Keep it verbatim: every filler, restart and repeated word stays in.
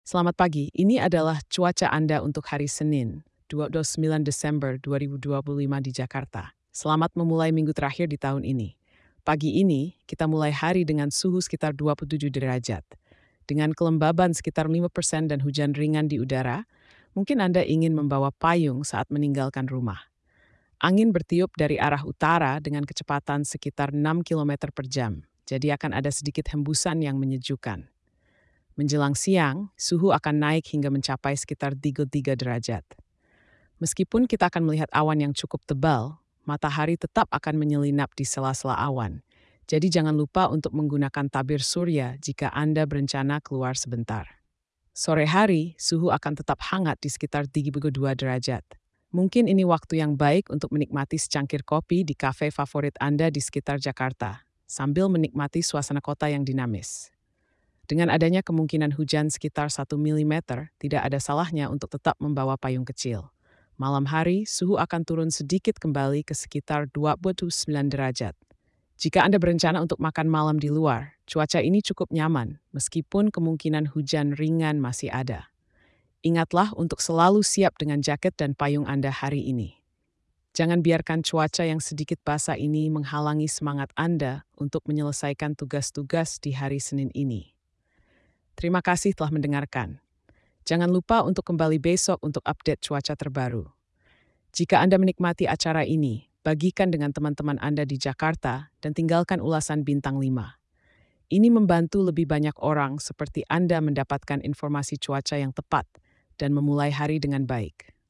Selamat pagi, ini adalah cuaca Anda untuk hari Senin, dua puluh sembilan Desember dua ribu dua puluh lima di Jakarta. Selamat memulai minggu terakhir di tahun ini. Pagi ini, kita mulai hari dengan suhu sekitar dua puluh tujuh derajat. Dengan kelembaban sekitar lima persen dan hujan ringan di udara, mungkin Anda ingin membawa payung saat meninggalkan rumah. Angin bertiup dari arah utara dengan kecepatan sekitar enam kilometer per jam, jadi akan ada sedikit hembusan yang menyejukkan. Menjelang siang, suhu akan naik hingga mencapai sekitar tiga puluh tiga derajat. Meskipun kita akan melihat awan yang cukup tebal, matahari tetap akan menyelinap di sela-sela awan. Jadi jangan lupa untuk menggunakan tabir surya jika Anda berencana keluar sebentar. Sore hari, suhu akan tetap hangat di sekitar tiga puluh dua derajat. Mungkin ini waktu yang baik untuk menikmati secangkir kopi di kafe favorit Anda di sekitar Jakarta, sambil menikmati suasana kota yang dinamis. Dengan adanya kemungkinan hujan sekitar satu milimeter, tidak ada salahnya untuk tetap membawa payung kecil. Malam hari, suhu akan turun sedikit kembali ke sekitar dua puluh sembilan derajat. Jika Anda berencana untuk makan malam di luar, cuaca ini cukup nyaman, meskipun kemungkinan hujan ringan masih ada. Ingatlah untuk selalu siap dengan jaket dan payung Anda hari ini. Jangan biarkan cuaca yang sedikit basah ini menghalangi semangat Anda untuk menyelesaikan tugas-tugas di hari Senin ini. Terima kasih telah mendengarkan. Jangan lupa untuk kembali besok untuk update cuaca terbaru. Jika Anda menikmati acara ini, bagikan dengan teman-teman Anda di Jakarta dan tinggalkan ulasan bintang lima. Ini membantu lebih banyak orang seperti Anda mendapatkan informasi cuaca yang tepat dan memulai hari dengan baik.